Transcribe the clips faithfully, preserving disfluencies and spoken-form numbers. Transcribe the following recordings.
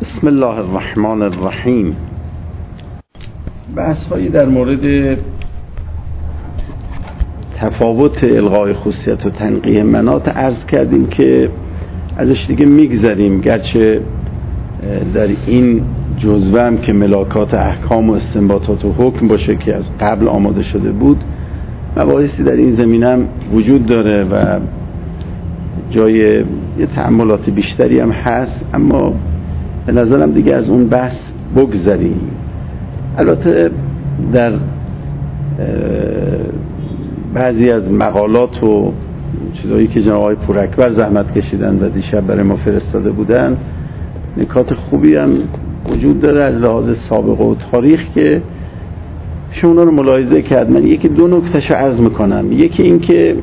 بسم الله الرحمن الرحیم. بحث هایی در مورد تفاوت الغای خصوصیت و تنقیح مناط عرض کردیم که ازش دیگه میگذریم، گرچه در این جزوه هم که ملاکات احکام و استنباطات و حکم باشه که از قبل آماده شده بود، مباحثی در این زمینه هم وجود داره و جای یه تأملات بیشتری هم هست، اما به نظرم دیگه از اون بحث بگذریم. البته در بعضی از مقالات و چیزایی که جناب آقای پوراکبر زحمت کشیدن و دیشب برای ما فرستاده بودن، نکات خوبی هم وجود داره از لحاظ سابقه و تاریخ که شما رو ملاحظه کرد. من یکی دو نکتهشو عرض میکنم. یکی این که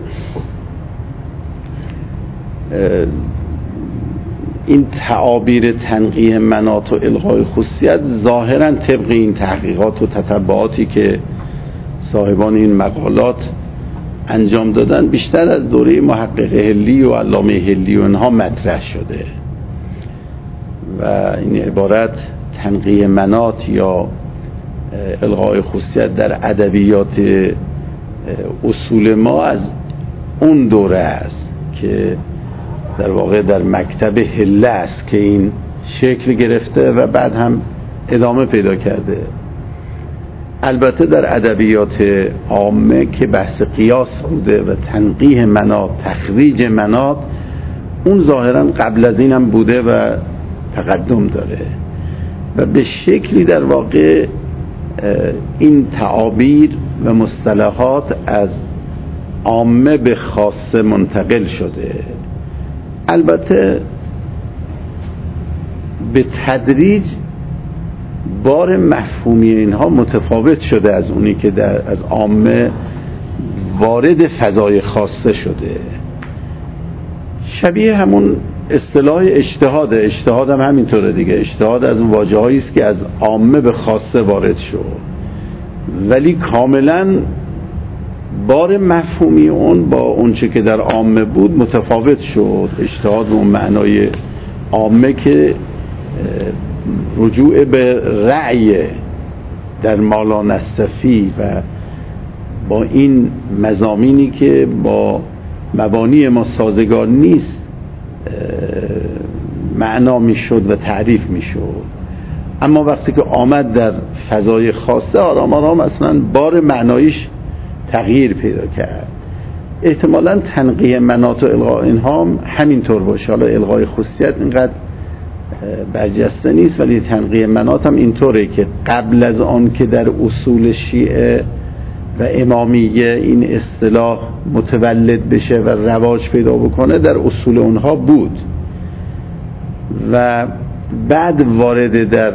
این تعابیر تنقیح مناط و الغای خصوصیت ظاهرا طبق این تحقیقات و تتبعاتی که صاحبان این مقالات انجام دادن بیشتر از دوره محقق هلی و علامه هلی و اینها مطرح شده و این عبارت تنقیح مناط یا الغای خصوصیت در ادبیات اصول ما از اون دوره است که در واقع در مکتب هله است که این شکل گرفته و بعد هم ادامه پیدا کرده. البته در ادبیات عامه که بحث قیاس بوده و تنقیح مناط، تخریج مناط، اون ظاهرا قبل از این هم بوده و تقدم داره و به شکلی در واقع این تعابیر و مصطلحات از عامه به خاصه منتقل شده. البته به تدریج بار مفهومی اینها متفاوت شده از اونی که در از عامه وارد فضای خاصه شده. شبیه همون اصطلاح اجتهاد. اجتهاد هم همینطوره دیگه. اجتهاد از اون واژه‌هایی است که از عامه به خاصه وارد شد، ولی کاملا بار مفهومی اون با اونچه که در عامه بود متفاوت شد. اجتهاد به اون معنای عامه که رجوع به رأی در مالا نصفی و با این مضامینی که با مبانی ما سازگار نیست معنا میشد و تعریف میشد. اما وقتی که آمد در فضای خاصه، آرام آرام اصلا بار معنایش تغییر پیدا کرد. احتمالاً تنقیح مناط و الغای اینها هم همینطور باشه. حالا الغای خصوصیت اینقدر برجسته نیست، ولی تنقیح مناط هم اینطوره که قبل از آن که در اصول شیعه و امامیه این اصطلاح متولد بشه و رواج پیدا بکنه، در اصول اونها بود و بعد وارد در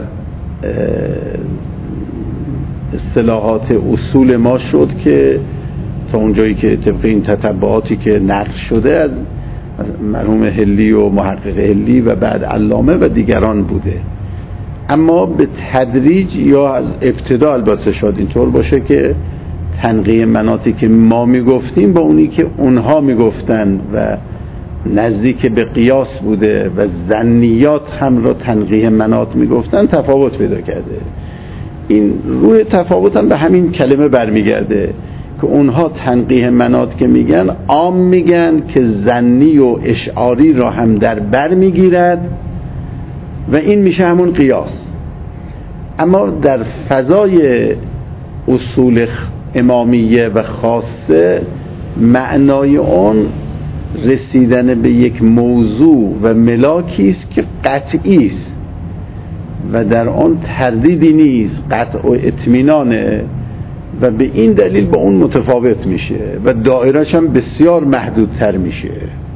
اصطلاحات اصول ما شد که تا اونجایی که طبق این تتبعاتی که نقل شده از مرحوم هلی و محقق هلی و بعد علامه و دیگران بوده. اما به تدریج یا از ابتدا البته شاید اینطور باشه که تنقیح مناطی که ما میگفتیم با اونی که اونها میگفتن و نزدیک به قیاس بوده و ظنیات هم را تنقیح مناط میگفتن تفاوت پیدا کرده. این روی تفاوت هم به همین کلمه برمیگرده که اونها تنقیح مناط که میگن عام میگن که ظنی و اشعاری را هم در بر میگیرد و این میشه همون قیاس. اما در فضای اصول امامیه و خاصه معنای اون رسیدن به یک موضوع و ملاکی است که قطعی است و در آن تردیدی نیست، قطع و اطمینانه و به این دلیل با اون متفاوت میشه و دایره‌اش هم بسیار محدودتر میشه.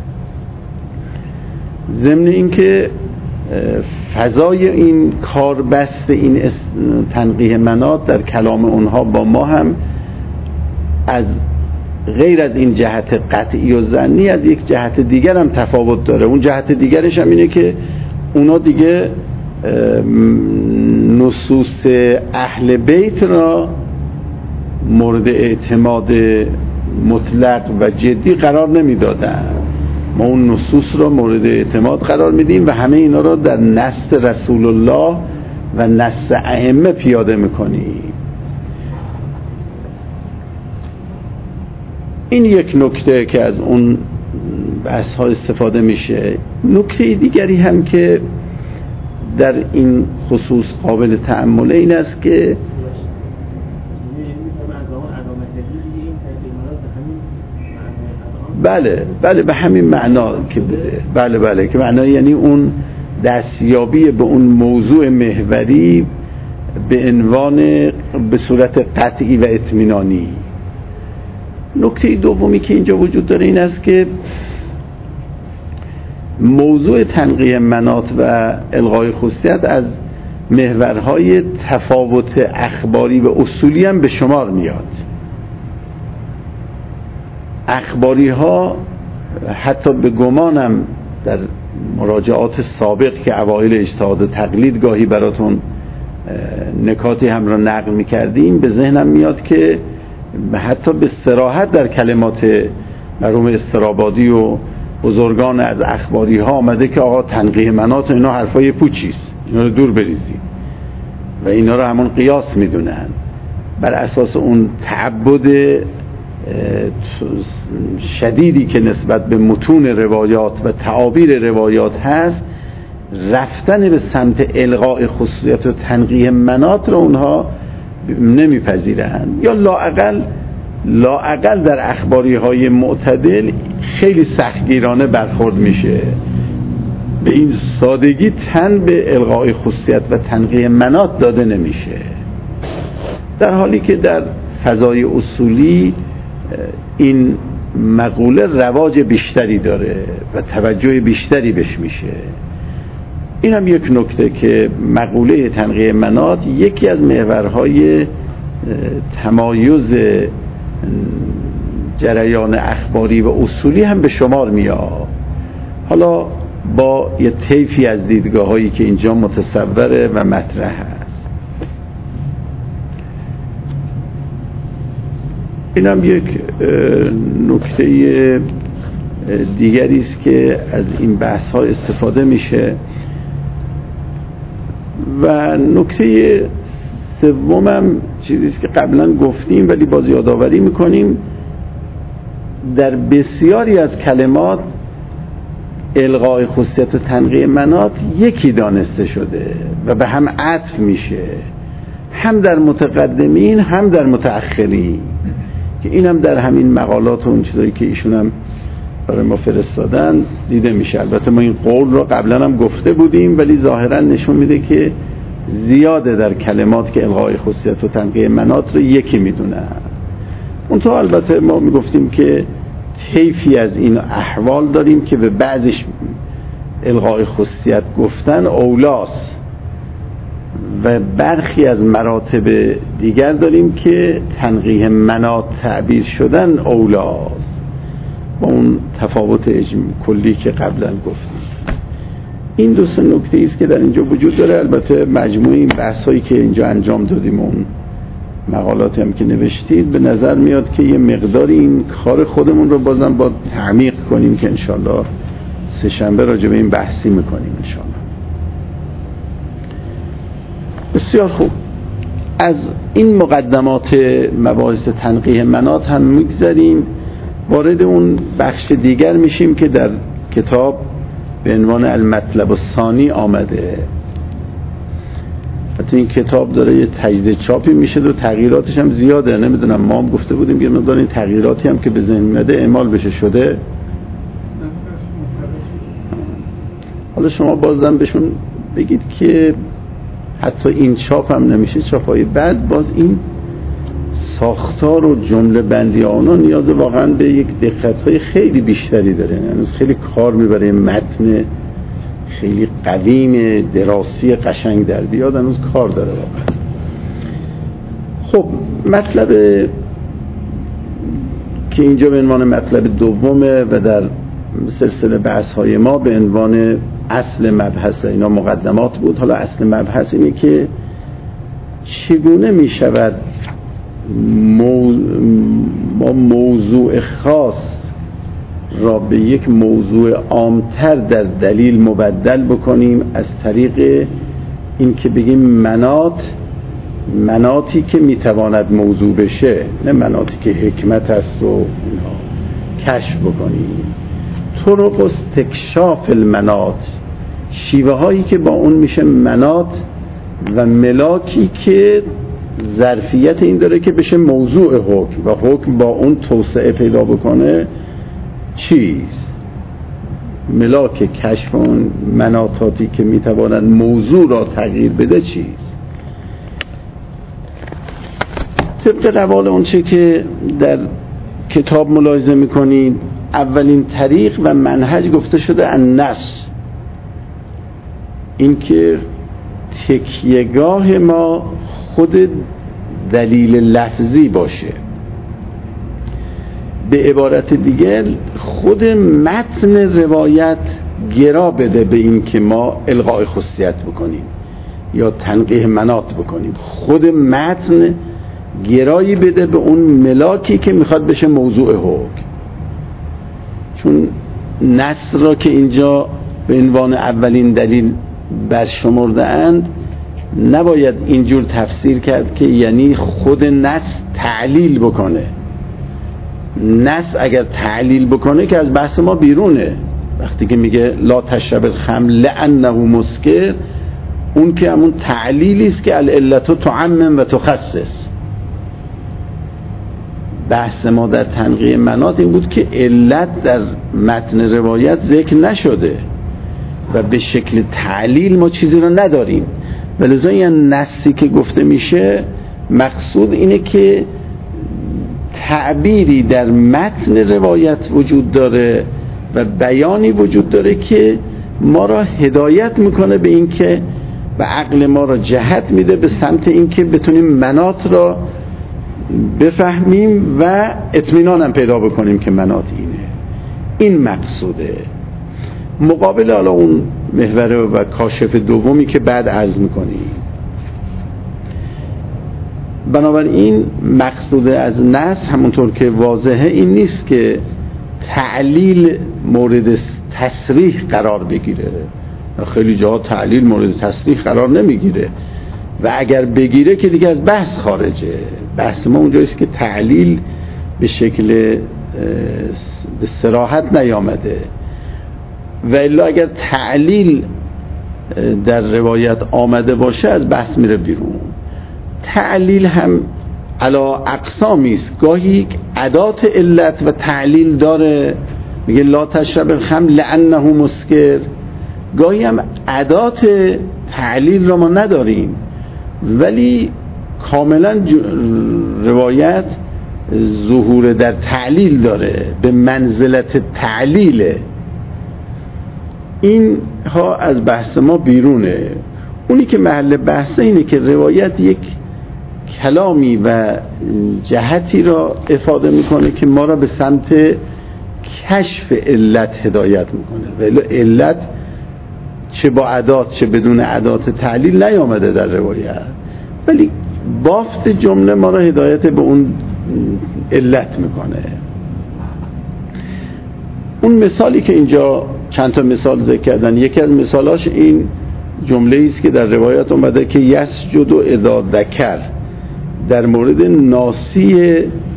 ضمن اینکه فضای این کاربست این تنقیح مناط در کلام اونها با ما هم از غیر از این جهت قطعی و ظنی از یک جهت دیگر هم تفاوت داره. اون جهت دیگرش هم اینه که اونا دیگه نصوص اهل بیت را مورد اعتماد مطلق و جدی قرار نمیدادن ما اون نصوص را مورد اعتماد قرار میدیم و همه اینا را در نص رسول الله و نص ائمه پیاده میکنیم. این یک نکته که از اون بحث ها استفاده میشه. نکته دیگری هم که در این خصوص قابل تأمله این است که بله بله به همین معنا که بله بله که معنا یعنی اون دستیابی به اون موضوع محوری به عنوان به صورت قطعی و اطمینانی. نکته دومی که اینجا وجود داره این است که موضوع تنقیه مناط و الغای خصوصیت از محورهای تفاوت اخباری و اصولی هم به شمار میاد. اخباری ها حتی به گمانم در مراجعات سابق که اوایل اجتهاد و تقلید گاهی براتون نکاتی هم را نقل میکردیم به ذهنم میاد که حتی به صراحت در کلمات مرحوم استرابادی و بزرگان از اخباری ها آمده که آقا تنقیه مناط اینا حرفای پوچیست، اینا رو دور بریزید و اینا رو همون قیاس میدونن. بر اساس اون تعبد شدیدی که نسبت به متون روایات و تعابیر روایات هست، رفتن به سمت الغاء خصوصیت و تنقیه مناط رو اونها نمیپذیرند یا لااقل لااقل در اخباری های معتدل خیلی سختگیرانه برخورد میشه. به این سادگی تن به الغاء خصوصیت و تنقیه مناط داده نمیشه، در حالی که در فضای اصولی این مقوله رواج بیشتری داره و توجه بیشتری بهش میشه. این هم یک نکته که مقوله تنقیه مناط یکی از محورهای تمایز جریان اخباری و اصولی هم به شمار میاد. حالا با یه طیفی از دیدگاه هایی که اینجا متصوره و مطرح هست. این هم یک نکته دیگری است که از این بحث ها استفاده میشه. و نکته سومم چیزی است که قبلا گفتیم ولی باز یادآوری میکنیم، در بسیاری از کلمات الغاء خصوصیت و تنقیه مناط یکی دانسته شده و به هم عطف میشه، هم در متقدمین هم در متأخرین، که این هم در همین مقالات و اون چیزایی که ایشون هم برای ما فرستادن دیده میشه. البته ما این قول رو قبلا هم گفته بودیم ولی ظاهرا نشون میده که زیاده در کلمات که الغاء خصوصیت و تنقیه مناط رو یکی میدونن. اون تو البته ما میگفتیم که طیفی از این احوال داریم که به بعضش الغاء خصوصیت گفتن اولاست و برخی از مراتب دیگر داریم که تنقیه مناط تعبیر شدن اولاست، با اون تفاوت کلی که قبلا گفتیم. این دو سه نکته است که در اینجا وجود داره. البته مجموع این بحثایی که اینجا انجام دادیم، اون مقالاتی هم که نوشتید، به نظر میاد که یه مقداری این کار خودمون رو بازم با تعمیق کنیم که انشالله سه شنبه راجع به این بحثی میکنیم انشالله. بسیار خوب، از این مقدمات مباحث تنقیه مناط هم میگذریم، وارد اون بخش دیگر میشیم که در کتاب به عنوان المطلب الثانی آمده. حتی این کتاب داره یه تجدید چاپی میشه و تغییراتش هم زیاده. نمیدونم، ما هم گفته بودیم که مقدار این تغییراتی هم که به ذهن میاد اعمال بشه شده. حالا شما بازم بهشون بگید که حتی این چاپ هم نمیشه، چاپای بعد باز این ساختار و جمله بندی آنها نیاز واقعا به یک دقت‌های خیلی بیشتری داره. یعنی خیلی کار میبره متن خیلی قویم دراسی قشنگ در بیاد، هنوز کار داره واقعا. خب مطلب که اینجا به عنوان مطلب دومه و در سلسله بحث‌های ما به عنوان اصل مبحث، اینا مقدمات بود، حالا اصل مبحث اینه که چگونه می شود ما موضوع خاص را به یک موضوع عامتر در دلیل مبدل بکنیم از طریق این که بگیم مناط، مناطی که میتواند موضوع بشه، نه مناطی که حکمت است و اینها کشف بکنیم. طرق استکشاف المناط، شیوه هایی که با اون میشه مناط و ملاکی که ظرفیت این داره که بشه موضوع حکم و حکم با اون توسعه پیدا بکنه. چیز ملاک کشف اون مناطاتی که میتوانند موضوع را تغییر بده چیز. طبق روال اون چه که در کتاب ملاحظه میکنید، اولین طریق و منهج گفته شده النص، این که تکیهگاه ما خود دلیل لفظی باشه. به عبارت دیگر خود متن روایت گرا بده به این که ما الغای خصوصیت بکنیم یا تنقیح مناط بکنیم. خود متن گرایی بده به اون ملاکی که میخواد بشه موضوع حکم. چون نص را که اینجا به عنوان اولین دلیل برشمرده اند، نباید اینجور تفسیر کرد که یعنی خود نص تعلیل بکنه. نص اگر تعلیل بکنه که از بحث ما بیرونه. وقتی که میگه لا تشرب الخمر لانه مسکر، اون که همون تعلیلی است که العلت تعمم و تخصص. بحث ما در تنقیح مناط این بود که علت در متن روایت ذکر نشده و به شکل تعلیل ما چیزی رو نداریم، ولذا این نصی که گفته میشه مقصود اینه که تعبیری در متن روایت وجود داره و بیانی وجود داره که ما را هدایت میکنه به این که و عقل ما را جهت میده به سمت این که بتونیم مناط را بفهمیم و اطمینان هم پیدا بکنیم که مناط اینه. این مقصوده. مقابل حالا اون محور و کاشف دومی که بعد عرض میکنیم. بنابراین مقصود از نص همونطور که واضحه این نیست که تعلیل مورد تصریح قرار بگیره. خیلی جاها تعلیل مورد تصریح قرار نمیگیره و اگر بگیره که دیگه از بحث خارجه. بحث ما اونجاییست که تعلیل به شکل به صراحت نیامده و الا اگر تعلیل در روایت آمده باشه از بحث میره بیرون. تعلیل هم علا اقسامی است. گاهی ادات علت و تعلیل داره، میگه لا تشرب الخمر لانه مسکر. گاهی هم ادات تعلیل را ما نداریم ولی کاملا روایت ظهور در تعلیل داره، به منزلت تعلیله. این ها از بحث ما بیرونه. اونی که محل بحثه اینه که روایت یک کلامی و جهتی را افاده میکنه که ما را به سمت کشف علت هدایت میکنه. ولی علت چه با ادات چه بدون ادات تعلیل نیامده در روایت، ولی بافت جمله ما را هدایت به اون علت میکنه. اون مثالی که اینجا چند تا مثال ذکر کردن، یکی از مثالاش این جمله است که در روایت اومده که یسجد اذا ذکر، در مورد ناسی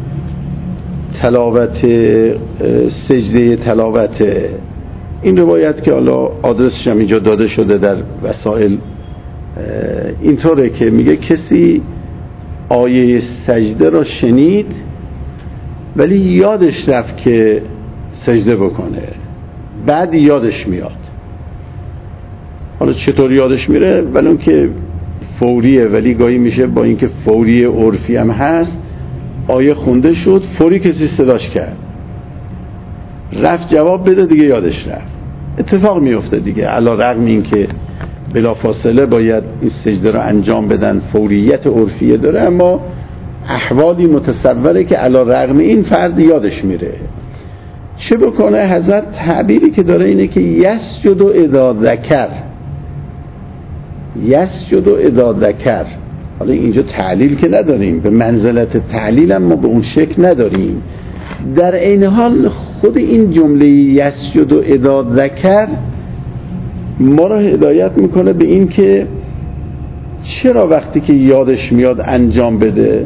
تلاوت سجده تلاوت. این روایت که حالا آدرسش هم اینجا داده شده در وسائل اینطوره که میگه کسی آیه سجده را شنید ولی یادش رفت که سجده بکنه، بعد یادش میاد. حالا چطور یادش میره؟ ولی اون که فوریه، ولی گاهی میشه با اینکه فوری عرفی هم هست، آیه خونده شد فوری کسی صداش کرد رفت جواب بده دیگه یادش رفت. اتفاق میفته دیگه، علی رغم این که بلا فاصله باید این سجده را انجام بدن، فوریت عرفیه داره، اما احوالی متصوره که علی رغم این فرد یادش میره. چه بکنه؟ حضرت تعبیری که داره اینه که یسجد اذا ذکر، یسجد اذا ذکر. حالا اینجا تعلیل که نداریم، به منزلت تعلیل هم ما به اون شکل نداریم. در این حال خود این جمله یسجد و اذا ذکر ما را هدایت میکنه به این که چرا وقتی که یادش میاد انجام بده.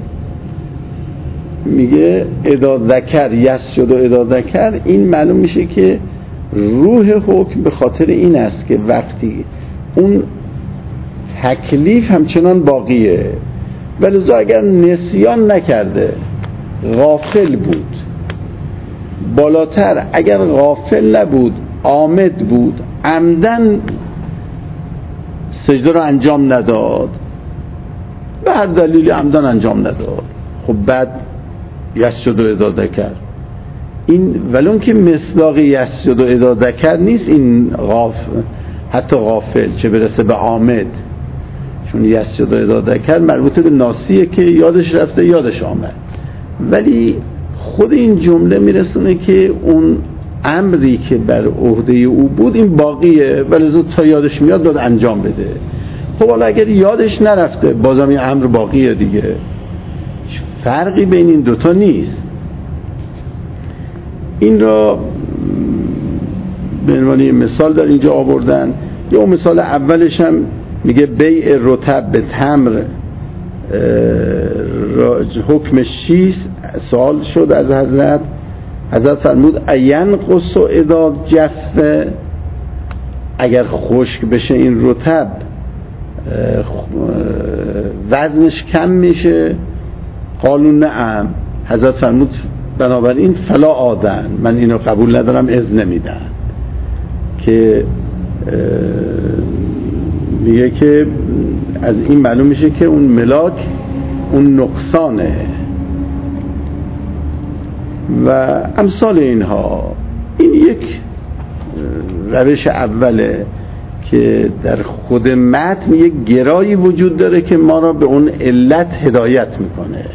میگه اذا ذکر یسجد و اذا ذکر، این معلوم میشه که روح حکم به خاطر این است که وقتی اون تکلیف همچنان باقیه، ولذا اگر نسیان نکرده غافل بود، بالاتر اگر غافل نبود عامد بود، عمدن سجده رو انجام نداد، به هر دلیلی عمدن انجام نداد، خب بعد یسجد و اذا ذکر این ولون که مصداق یسجد و اذا ذکر نیست، این غافل حتی غافل چه برسه به عامد، چون یسجد و اذا ذکر مربوط به ناسیه که یادش رفته یادش آمد، ولی خود این جمله میرسونه که اون امری که بر عهده او بود این باقیه، ولی زود تا یادش میاد باید انجام بده. خب حالا اگر یادش نرفته بازم این امر باقیه دیگه، فرقی بین این دوتا نیست. این را به عنوان مثال در اینجا آوردن. یا مثال اولش هم میگه بیع رطب به تمر حکمش چیست؟ سوال شد از حضرت. حضرت فرمود اینقص اذا جف، اگر خشک بشه این رطب وزنش کم میشه؟ قالوا نعم. حضرت فرمود بنابراین فلا آدن، من اینو قبول ندارم، اذن نمیدن. که میگه که از این معلوم میشه که اون ملاک اون نقصانه و امثال اینها. این یک روش اوله که در خود متن یک گرایی وجود داره که ما را به اون علت هدایت میکنه.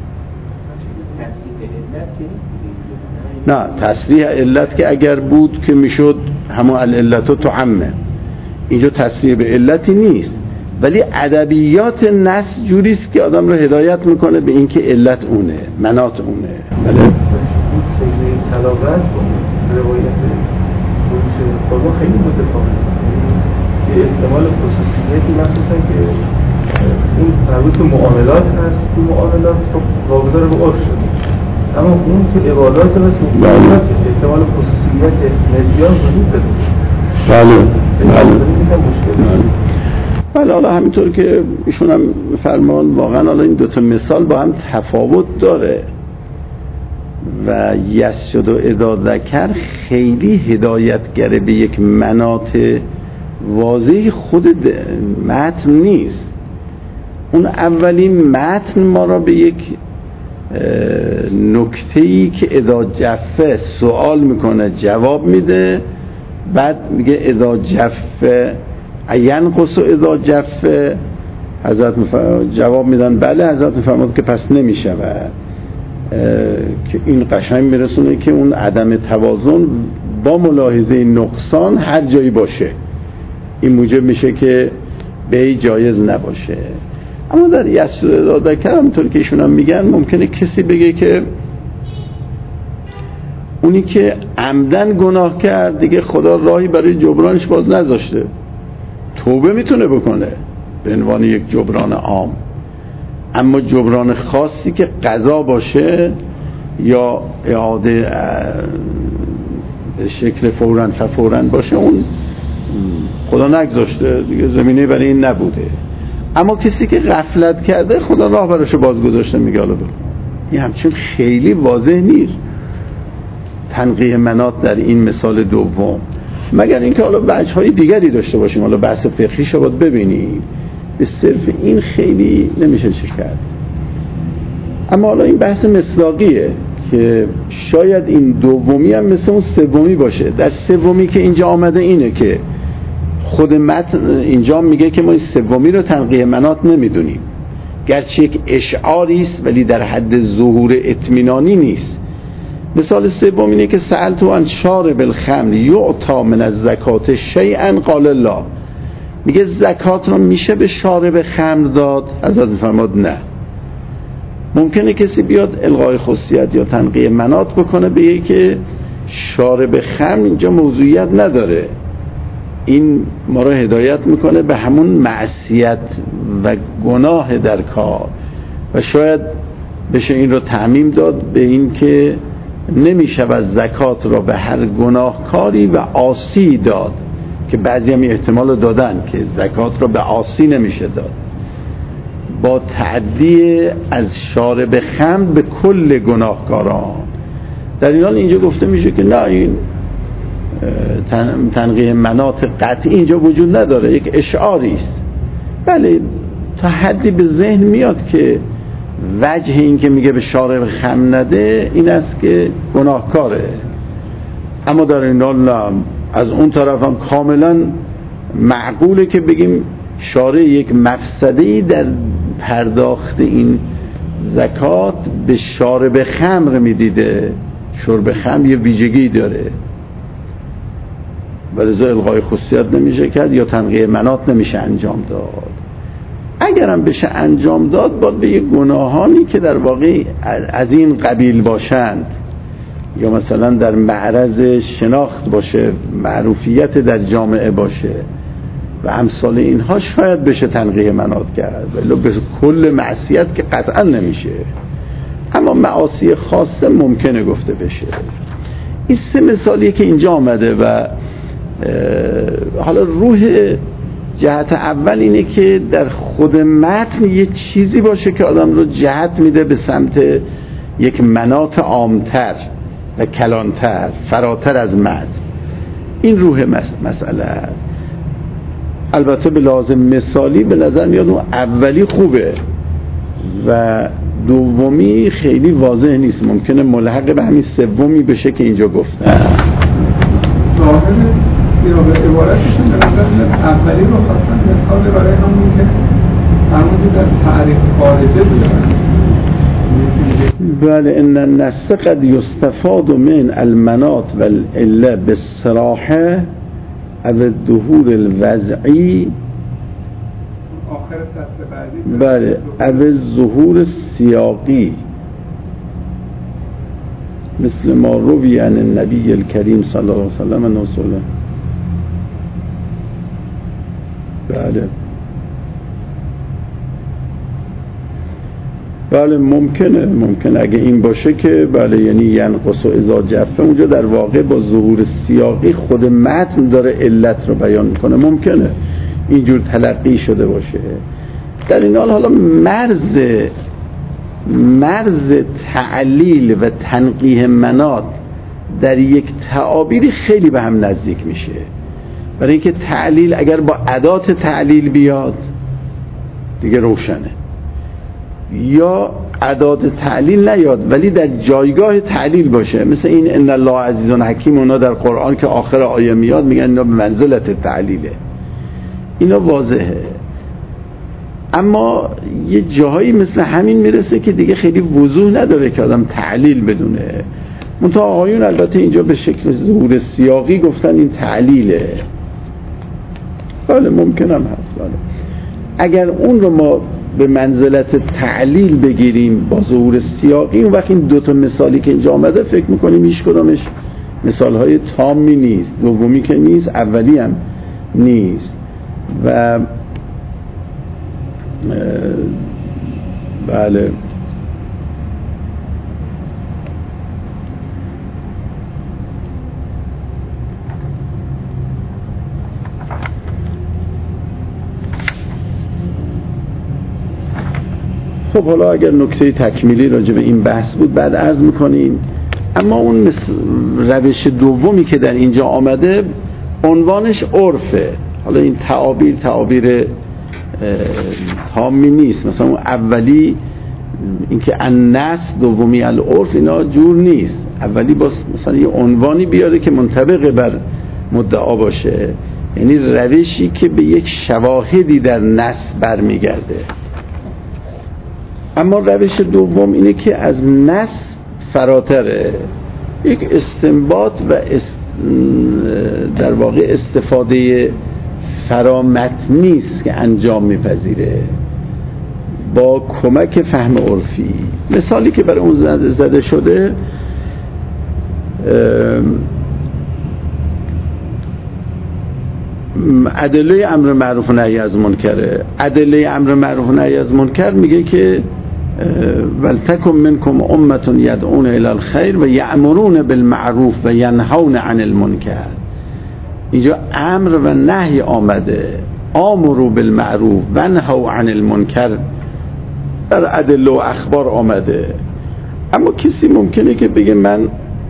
نه، تصریح علت که اگر بود که میشد همون العلت و تعمه، اینجا تصریح به علتی نیست، ولی ادبیات نص جوریست که آدم رو هدایت میکنه به اینکه علت اونه، منات اونه. بله این سجده تلاوت با روایت خدا خیلی متفاوته، یه احتمال خصوصیتی مخصوصا که این مربوط به معاملات هست، تو معاملات خب واگذار به عرف شده، اما اون که عبادات و معاملات احتمال خصوصیت نسیان وجود داره. بله بله بله حالا همینطور که ایشون هم فرمان، واقعا حالا این دوتا مثال با هم تفاوت داره و یسجد و اذا ذکر خیلی هدایتگره به یک مناط واضح خود متن نیست. اون اولین متن ما را به یک نکته‌ای که اذا جفه سوال میکنه جواب میده، بعد میگه اذا جفه اینقص و اذا جفه، حضرت جواب میدن بله، حضرت میفرماد که پس نمیشود، که این قشنگ میرسونه که اون عدم توازن با ملاحظه نقصان هر جایی باشه این موجب میشه که بی جایز نباشه. اما در یسجد و اذا ذکر همونطور که ایشون هم میگن ممکنه کسی بگه که اونی که عمدن گناه کرد دیگه خدا راهی برای جبرانش باز نذاشته، توبه میتونه بکنه به عنوان یک جبران عام، اما جبران خاصی که قضا باشه یا اعاده به شکل فوراً فوراً باشه اون خدا نگذاشته دیگه، زمینه برای این نبوده. اما کسی که غفلت کرده خدا راه براشو باز گذاشته، میگه حالا بکن. این همچون خیلی واضح نیست تنقیه مناط در این مثال دوم، مگر اینکه حالا وجه‌های دیگری داشته باشیم، حالا بحث فقهیشو باید ببینیم، به صرف این خیلی نمیشه چه کرد. اما حالا این بحث مصداقیه که شاید این دومی هم مثل اون سومی باشه. در سومی که اینجا آمده اینه که خود متن اینجا میگه که ما این سومی رو تنقیه مناط نمیدونیم، گرچه یک اشعاری است ولی در حد ظهور اطمینانی نیست. مثال سوم اینه که سألت عن شارب الخمر یعطی من الزکات شیئا قال الله، میگه زکات رو میشه به شارب خمر داد؟ حضرت فرمود نه. ممکنه کسی بیاد الغای خصوصیت یا تنقیه مناط بکنه بگه که شارب خمر اینجا موضوعیت نداره. این ما رو هدایت میکنه به همون معصیت و گناه در کار و شاید بشه این رو تعمیم داد به این که نمیشود زکات را به هر گناهکاری و عاصی داد، که بعضی هم احتمال دادن که زکات را به عاصی نمیشه داد، با تعدی از شارب خمر به کل گناهکاران. در این حال اینجا گفته میشه که نه، این تنقیح مناط قطعی اینجا وجود نداره، یک اشعاری است. بله تا حدی به ذهن میاد که وجه این که میگه به شارب خمر نده این است که گناهکاره، اما در این حال نه، از اون طرف هم کاملا معقوله که بگیم شارع یک مفسده‌ای در پرداخت این زکات به شارب خمر میدیده. شرب خمر یه ویژگی داره و لذا الغای خصوصیت نمیشه کرد یا تنقیح مناط نمیشه انجام داد. اگرم بشه انجام داد باید به یه گناهانی که در واقع از این قبیل باشند یا مثلا در معرض شناخت باشه، معروفیت در جامعه باشه و امثال اینها شاید بشه تنقیح مناط کرد، ولی به کل معصیت که قطعا نمیشه. اما معاصی خاصه ممکنه گفته بشه. این سه مثالیه که اینجا آمده و حالا روح جهت اول اینه که در خود متن یه چیزی باشه که آدم رو جهت میده به سمت یک مناط عامتر و کلانتر، فراتر از متن. این روح مسئله است. البته به لازم مثالی به نظر میاد اون اولی خوبه و دومی خیلی واضح نیست، ممکنه ملحق به همین سومی بشه که اینجا گفتن. ظاهر عبارتشون به نظر اولی رو خواستن مثال برای همون که همون در تعریف خارجه بودن. بله، ان النص قد یستفاد من المناط والعله بالصراحه او الظهور الوضعی، بله، او الظهور السیاقی، مثل ما روی عن النبی الکریم صلی الله علیه وسلم انه صلی. بله بله ممکنه ممکنه اگه این باشه که بله، یعنی ینقص و اذا جفه اونجا در واقع با ظهور سیاقی خود متن داره علت رو بیان میکنه، ممکنه اینجور تلقی شده باشه. در این حال حالا مرز مرز تعلیل و تنقیح مناط در یک تعابیری خیلی به هم نزدیک میشه، برای اینکه تعلیل اگر با ادات تعلیل بیاد دیگه روشنه، یا ادات تعلیل نیاد ولی در جایگاه تعلیل باشه، مثل این ان الله عزیز حکیم، اونا در قرآن که آخر آیه میاد میگن اینا به منزلت تعلیله، اینا واضحه. اما یه جاهایی مثل همین میرسه که دیگه خیلی وضوح نداره که آدم تعلیل بدونه. منتها آقایون البته اینجا به شکل ظهور سیاقی گفتن این تعلیله. بله ممکنم هست. بله اگر اون رو ما به منزلت تعلیل بگیریم با ظهور سیاقی، اون وقت این دوتا مثالی که اینجا آمده فکر میکنیم هیچ کدامش مثالهای تامی نیست، دومی که نیست اولی هم نیست. و بله خب حالا اگر نکته تکمیلی راجع به این بحث بود بعد عرض میکنیم. اما اون روش دومی که در اینجا آمده عنوانش عرفه. حالا این تعابیر تعابیر تامی نیست، مثلا اون اولی اینکه النص، دومی العرف، اینا جور نیست. اولی با مثلا یه عنوانی بیاره که منطبق بر مدعا باشه، یعنی روشی که به یک شواهدی در نص برمیگرده. اما روش دوم اینه که از نص فراتره، یک استنباط و است در واقع استفاده فرامتنی است که انجام میپذیره با کمک فهم عرفی. مثالی که برای اون زده شده ادله امر معروف و نهی از منکره. ادله امر معروف و نهی از منکر میگه که ولتکن منکم امة یدعون الی الخیر و یأمرون بالمعروف و ینهون عن المنکر. اینجا امر و نهی آمده، آمروا بالمعروف و نهوا عن المنکر در ادله و اخبار آمده. اما کسی ممکنه که بگه من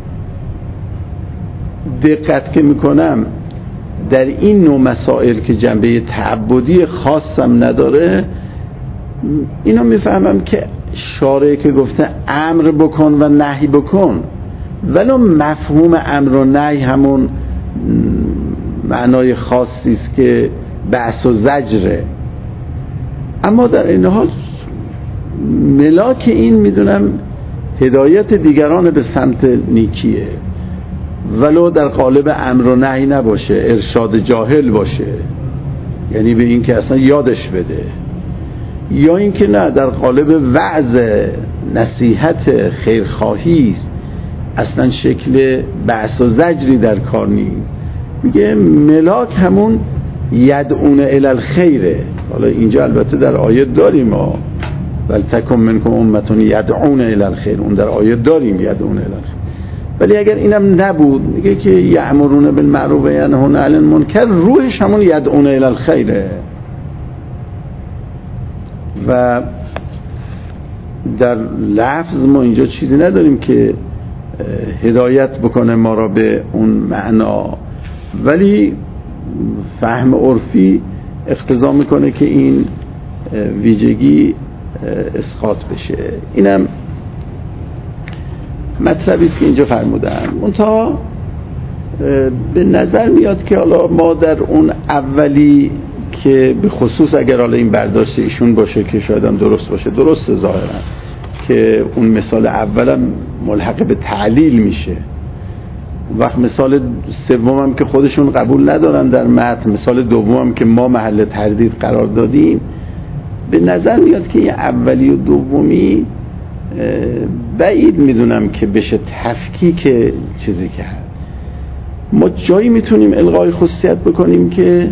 دقت که میکنم در این نوع مسائل که جنبه تعبدی خاصم نداره، اینو میفهمم که شارع که گفته امر بکن و نهی بکن، ولو مفهوم امر و نهی همون معنای خاصی است که بحث و زجره، اما در این حال ملاک این میدونم هدایت دیگران به سمت نیکیه، ولو در قالب امر و نهی نباشه، ارشاد جاهل باشه، یعنی به این که اصلا یادش بده، یا این که نه در قالب وعظ نصیحت خیرخواهی است، اصلا شکل بحث و زجری در کار نیست. میگه ملاک همون یدعون الی الخیره. حالا اینجا البته در آیه داریم ما ولتکن منکم امة یدعون الی الخیر، اون در آیه داریم یدعون الی الخیر، ولی اگر اینم نبود میگه که یأمرون بالمعروف و ینهون عن المنکر، روحش همون یدعون الی الخیره. و در لفظ ما اینجا چیزی نداریم که هدایت بکنه ما را به اون معنا، ولی فهم عرفی اقتضا میکنه که این ویژگی اسقاط بشه. اینم مطلبی است که اینجا فرمودن. منتها به نظر میاد که حالا ما در اون اولی که به خصوص اگر حالا این برداشت ایشون باشه که شاید هم درست باشه، درست ظاهرا که اون مثال اولم ملحق به تعلیل میشه، وقت مثال سومم که خودشون قبول ندارن در متن، مثال دومم که ما محل تردید قرار دادیم، به نظر میاد که این اولی و دومی بعید میدونم که بشه تفکیک چیزی کرد. ما جایی میتونیم الغای خصوصیت بکنیم که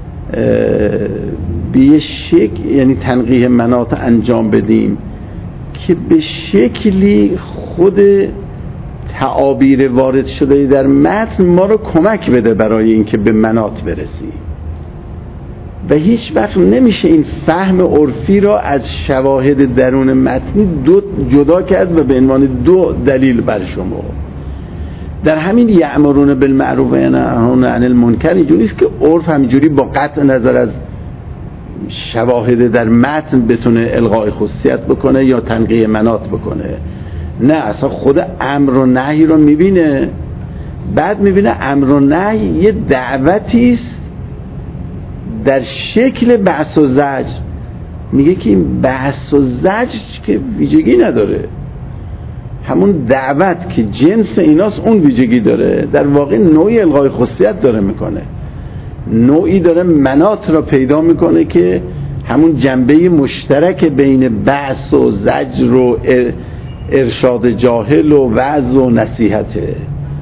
به یه شکل، یعنی تنقیح مناط انجام بدیم که به شکلی خود تعابیر وارد شده در متن ما رو کمک بده برای اینکه به مناط برسیم، و هیچ وقت نمیشه این فهم عرفی را از شواهد درون متنی دو جدا کرد و به عنوان دو دلیل بر شما. در همین یأمرون بالمعروف و ینهون عن المنکر اینجوری است که عرف همینجوری با قطع نظر از شواهد در متن بتونه الغای خصوصیت بکنه یا تنقیح مناط بکنه. نه، اصلا خود امر و نهی رو میبینه، بعد میبینه امر و نهی یه دعوتی است در شکل بحث و زجر. میگه که این بحث و زجر که ویژگی نداره، همون دعوت که جنس ایناست اون ویژگی داره، در واقع نوعی الغای خصوصیت داره میکنه، نوعی داره مناط را پیدا میکنه که همون جنبه مشترک بین بحث و زجر و ارشاد جاهل و وعظ و نصیحته.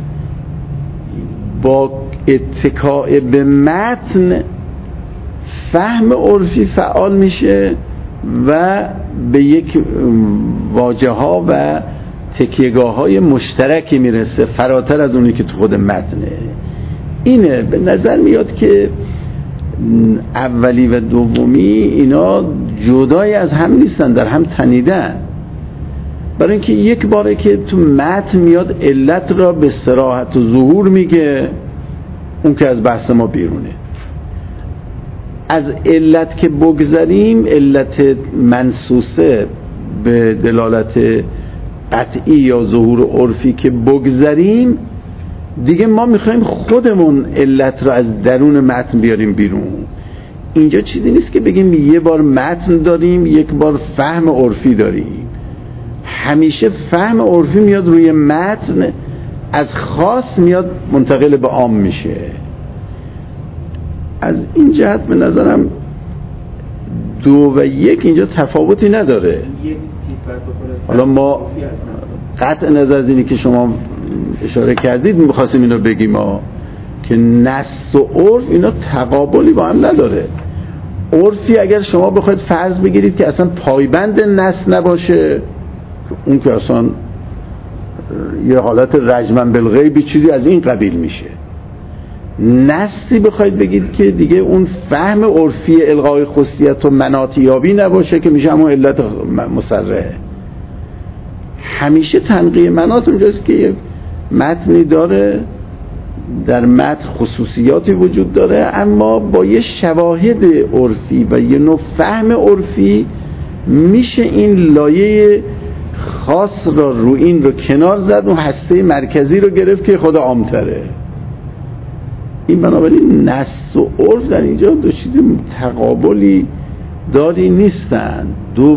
با اتکاء به متن فهم عرفی فعال میشه و به یک واژه ها و تکیهگاه های مشترکی میرسه فراتر از اونی که تو خود متنه. اینه به نظر میاد که اولی و دومی اینا جدای از هم نیستن، در هم تنیدن، برای اینکه یک باره که تو متن میاد علت را به صراحت و ظهور میگه، اون که از بحث ما بیرونه. از علت که بگذاریم، علت منصوصه به دلالت قطعی یا ظهور عرفی که بگذاریم، دیگه ما میخوایم خودمون علت را از درون متن بیاریم بیرون. اینجا چیزی نیست که بگیم یه بار متن داریم یک بار فهم عرفی داریم، همیشه فهم عرفی میاد روی متن، از خاص میاد منتقل به عام میشه. از این جهت به نظرم دو و یک اینجا تفاوتی نداره. حالا ما قطع نظر از اینی که شما اشاره کردید میخواستیم اینو بگیم ها که نص و عرف اینا تقابلی با هم نداره. عرفی اگر شما بخواید فرض بگیرید که اصلا پایبند نص نباشه، اون که اصلا یه حالت رجمن بالغیبی چیزی از این قبیل میشه. نصی بخواید بگید که دیگه اون فهم عرفی الغای خصوصیت و مناطیابی نباشه که میشه همون علت مسرحه. همیشه تنقیه مناط اونجاست که یه متنی داره، در متن خصوصیاتی وجود داره، اما با یه شواهد عرفی و یه نوع فهم عرفی میشه این لایه خاص را رو این رو کنار زد و هسته مرکزی رو گرفت که خدا عام‌تره. این بنابراین نص و عرف در اینجا دو چیز تقابلی داری نیستن. دو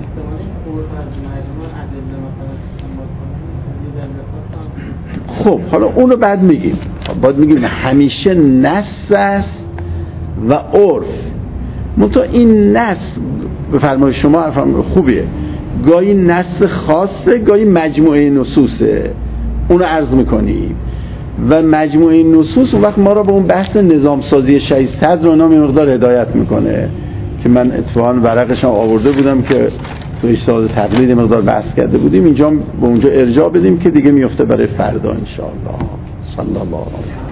خب حالا اونو بعد میگیم، بعد میگیم همیشه نص است و عرف. منتها این نص به فرمای شما خوبیه، گاهی نص خاصه گاهی مجموعه نصوصه، اونو عرض میکنیم و مجموعه نصوص اون وقت ما را به اون بحث نظام سازی شیء صدر رو نام مقدار هدایت میکنه که من اتفاقا ورقش هم آورده بودم که تو اجتهاد تقلید مقدار بحث کرده بودیم، اینجا به اونجا ارجاع بدیم که دیگه میفته برای فردا ان شاء الله. صلی الله علیه